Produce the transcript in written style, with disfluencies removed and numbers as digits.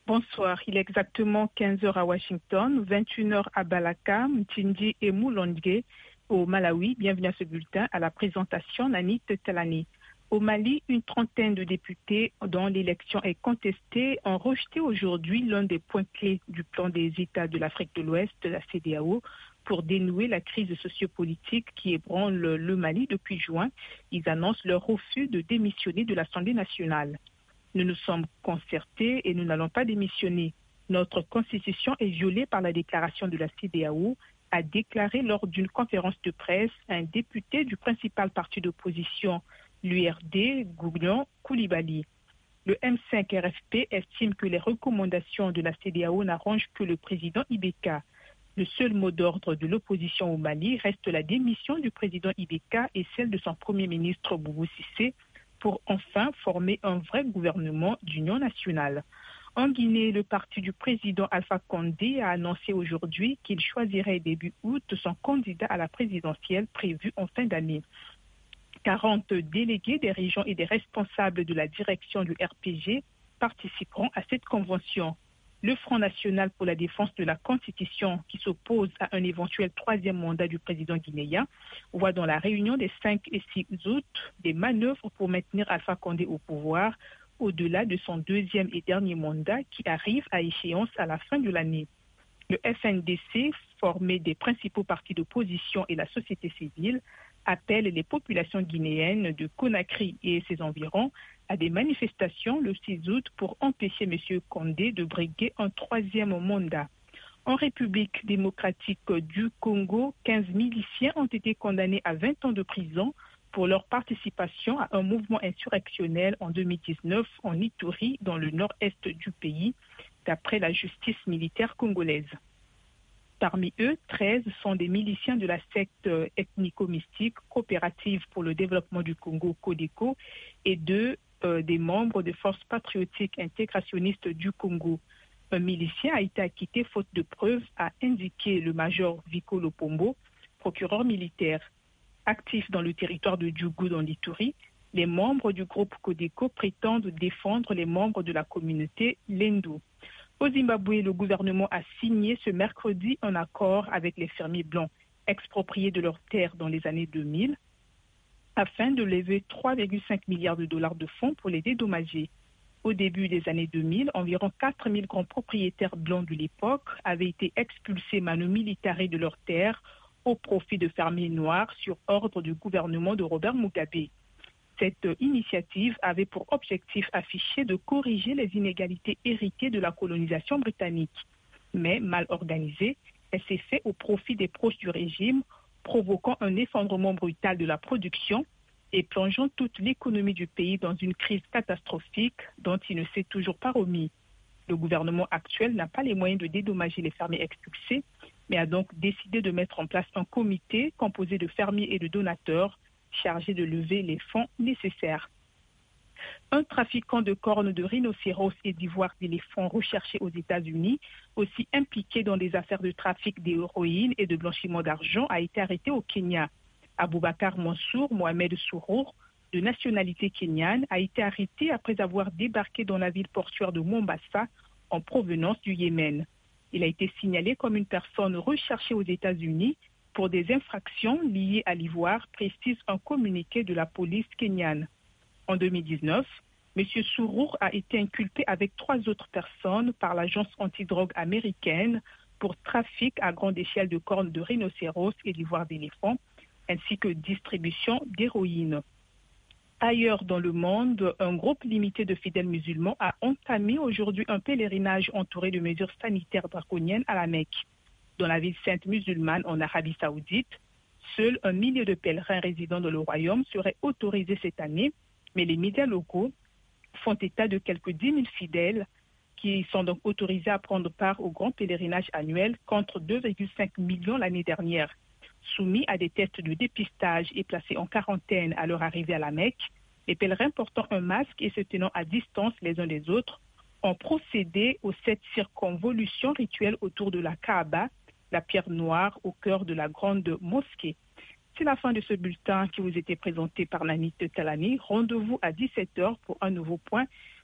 Bonsoir, il est exactement 15 heures à Washington, 21 heures à Balaka, Mtindi et Moulongue au Malawi. Bienvenue à ce bulletin. À la présentation, Nanit Talani. Au Mali, une trentaine de députés dont l'élection est contestée ont rejeté aujourd'hui l'un des points clés du plan des États de l'Afrique de l'Ouest, la CEDEAO, pour dénouer la crise sociopolitique qui ébranle le Mali depuis juin. Ils annoncent leur refus de démissionner de l'Assemblée nationale. Nous nous sommes concertés et nous n'allons pas démissionner. Notre constitution est violée par la déclaration de la CEDEAO, a déclaré lors d'une conférence de presse un député du principal parti d'opposition, l'URD, Gouglion Koulibaly. Le M5 RFP estime que les recommandations de la CEDEAO n'arrangent que le président Ibeka. Le seul mot d'ordre de l'opposition au Mali reste la démission du président Ibeka et celle de son premier ministre Boubou Cissé, pour enfin former un vrai gouvernement d'union nationale. En Guinée, le parti du président Alpha Condé a annoncé aujourd'hui qu'il choisirait début août son candidat à la présidentielle prévue en fin d'année. 40 délégués des régions et des responsables de la direction du RPG participeront à cette convention. Le Front national pour la défense de la Constitution, qui s'oppose à un éventuel troisième mandat du président guinéen, voit dans la réunion des 5 et 6 août des manœuvres pour maintenir Alpha Condé au pouvoir au-delà de son deuxième et dernier mandat qui arrive à échéance à la fin de l'année. Le FNDC, formé des principaux partis d'opposition et la société civile, appelle les populations guinéennes de Conakry et ses environs à des manifestations le 6 août pour empêcher M. Condé de briguer un troisième mandat. En République démocratique du Congo, 15 miliciens ont été condamnés à 20 ans de prison pour leur participation à un mouvement insurrectionnel en 2019 en Ituri, dans le nord-est du pays, d'après la justice militaire congolaise. Parmi eux, 13 sont des miliciens de la secte ethnico-mystique Coopérative pour le développement du Congo, CODECO, et 2 des membres des forces patriotiques intégrationnistes du Congo. Un milicien a été acquitté faute de preuves, a indiqué le major Vico Lopombo, procureur militaire. Actif dans le territoire de Djougou dans l'Ituri, les membres du groupe CODECO prétendent défendre les membres de la communauté Lendu. Au Zimbabwe, le gouvernement a signé ce mercredi un accord avec les fermiers blancs expropriés de leurs terres dans les années 2000 afin de lever 3,5 milliards de dollars de fonds pour les dédommager. Au début des années 2000, environ 4 000 grands propriétaires blancs de l'époque avaient été expulsés manu militari de leurs terres au profit de fermiers noirs sur ordre du gouvernement de Robert Mugabe. Cette initiative avait pour objectif affiché de corriger les inégalités héritées de la colonisation britannique. Mais mal organisée, elle s'est faite au profit des proches du régime, provoquant un effondrement brutal de la production et plongeant toute l'économie du pays dans une crise catastrophique dont il ne s'est toujours pas remis. Le gouvernement actuel n'a pas les moyens de dédommager les fermiers expulsés, mais a donc décidé de mettre en place un comité composé de fermiers et de donateurs chargé de lever les fonds nécessaires. Un trafiquant de cornes de rhinocéros et d'ivoire d'éléphant recherché aux États-Unis, aussi impliqué dans des affaires de trafic d'héroïne et de blanchiment d'argent, a été arrêté au Kenya. Aboubakar Mansour Mohamed Sourour, de nationalité kenyane, a été arrêté après avoir débarqué dans la ville portuaire de Mombasa en provenance du Yémen. Il a été signalé comme une personne recherchée aux États-Unis pour des infractions liées à l'ivoire, précise un communiqué de la police kenyane. En 2019, M. Sourour a été inculpé avec 3 autres personnes par l'agence antidrogue américaine pour trafic à grande échelle de cornes de rhinocéros et d'ivoire d'éléphant, ainsi que distribution d'héroïne. Ailleurs dans le monde, un groupe limité de fidèles musulmans a entamé aujourd'hui un pèlerinage entouré de mesures sanitaires draconiennes à la Mecque. Dans la ville sainte musulmane en Arabie Saoudite, seul 1 million de pèlerins résidant dans le royaume seraient autorisés cette année, mais les médias locaux font état de quelques 10 000 fidèles qui sont donc autorisés à prendre part au grand pèlerinage annuel contre 2,5 millions l'année dernière. Soumis à des tests de dépistage et placés en quarantaine à leur arrivée à la Mecque, les pèlerins portant un masque et se tenant à distance les uns des autres ont procédé aux 7 circonvolutions rituelles autour de la Kaaba, la pierre noire au cœur de la grande mosquée. C'est la fin de ce bulletin qui vous était présenté par Nanit Talani. Rendez-vous à 17h pour un nouveau point